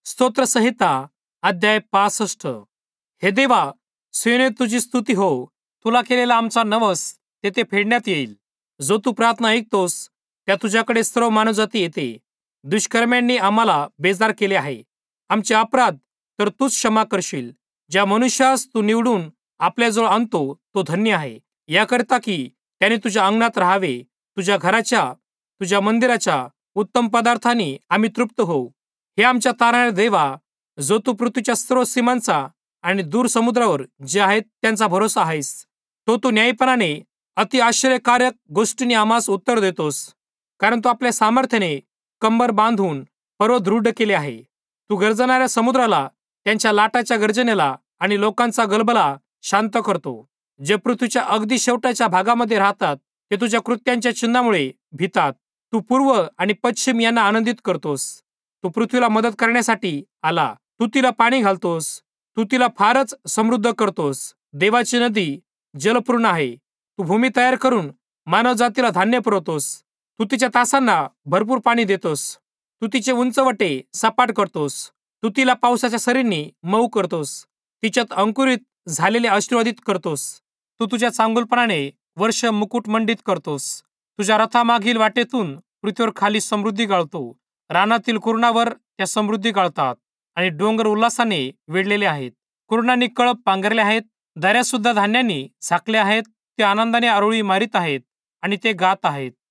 स्तोत्रसंहिता अध्याय 65. हे देवा, सियोनेत तुझी स्तुती हो. तुला केलेला आमचा नवस तेथे फेडण्यात येईल. जो तू प्रार्थना ऐकतोस त्या तुझ्याकडे सर्व मानवजाती येते. दुष्कर्म्यांनी आम्हाला बेजार केले आहे. आमचे अपराध तर तूच क्षमा करशील. ज्या मनुष्यास तू निवडून आपल्याजवळ आणतो तो धन्य आहे, याकरता की त्याने तुझ्या अंगणात राहावे. तुझ्या मंदिराच्या उत्तम पदार्थांनी आम्ही तृप्त होऊ. हे आमच्या तारणाऱ्या देवा, जो तू पृथ्वीच्या सर्व सीमांचा आणि दूर समुद्रावर जे आहेत त्यांचा भरोसा आहेस, तो तू न्यायपणाने अति आश्चर्यकारक गोष्टींनी आम्हास उत्तर देतोस. कारण तू आपल्या सामर्थ्याने कंबर बांधून पर्वत दृढ केले आहे. तू गर्जणाऱ्या समुद्राला त्यांच्या लाटाच्या गर्जनेला आणि लोकांचा गलबला शांत करतो. जे पृथ्वीच्या अगदी शेवटाच्या भागामध्ये राहतात ते तुझ्या कृत्यांच्या चिन्हामुळे भीतात. तू पूर्व आणि पश्चिम यांना आनंदित करतोस. तू पृथ्वीला मदत करण्यासाठी आला. तू तिला पाणी घालतोस. तू तिला फारच समृद्ध करतोस. देवाची नदी जलपूर्ण आहे. तू भूमी तयार करून मानव जातीला धान्य पुरवतोस. तू तिच्या तासांना भरपूर पाणी देतोस. तू तिचे उंचवटे सपाट करतोस. तू तिला पावसाच्या सरींनी मऊ करतोस. तिच्यात अंकुरित झालेले आशीर्वादित करतोस. तू तुझ्या चांगुलपणाने वर्ष मुकुटमंडित करतोस. तुझ्या रथामागील वाटेतून पृथ्वीवर खाली समृद्धी गाळतो. रानातील कुरणावर त्या समृद्धी गाळतात आणि डोंगर उल्हासाने वेढलेले आहेत. कुरणांनी कळप पांघरले आहेत. दऱ्या सुद्धा धान्याने झाकले आहेत. ते आनंदाने आरोळी मारित आहेत आणि ते गात आहेत.